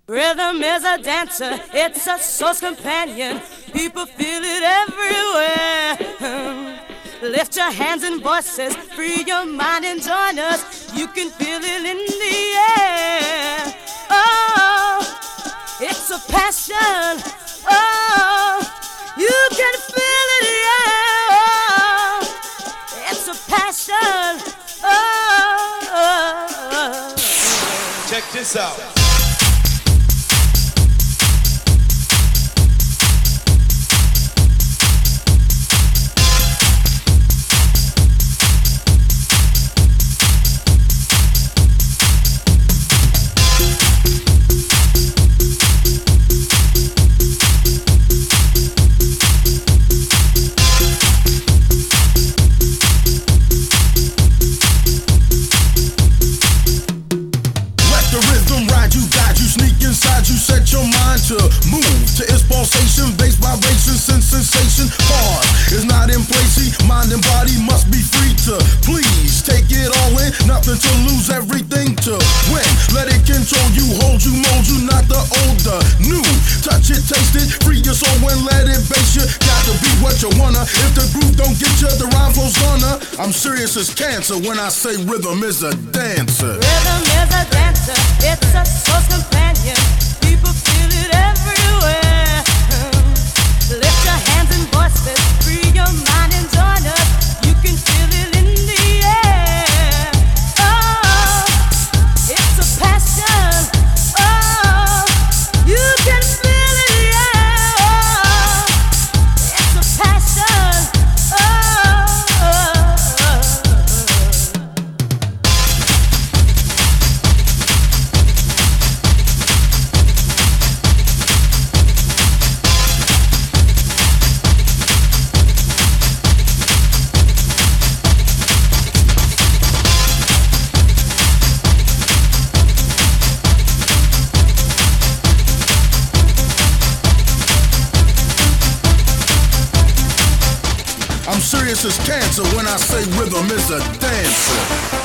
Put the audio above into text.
Rhythm is a dancer, it's a soul's companion. People feel it everywhere. Lift your hands and voices, free your mind and join us. You can feel it in the air. Oh, it's a passion. Oh, you can feel it, yeah. Oh, it's a passion. Oh. Check this out. To move to its pulsation, bass vibration, sensation. Hard is not in place. See, mind and body must be free to please take it all in. Nothing to lose, everything to win. Let it control you, hold you, mold you, not the old, the new. Touch it, taste it, free your soul and let it base you. Got to be what you wanna. If the groove don't get you, the rhyme flow's gonna. I'm serious as cancer when I say rhythm is a dancer. Rhythm is a dancer, it's a soul's companion. People feel it everywhere. Lift your hands and voices, free your mind and join us. You can feel it in the air. Oh, it's a passion. Oh, you can feel it, yeah. Oh, it's a passion. I'm serious as cancer when I say rhythm is a dancer.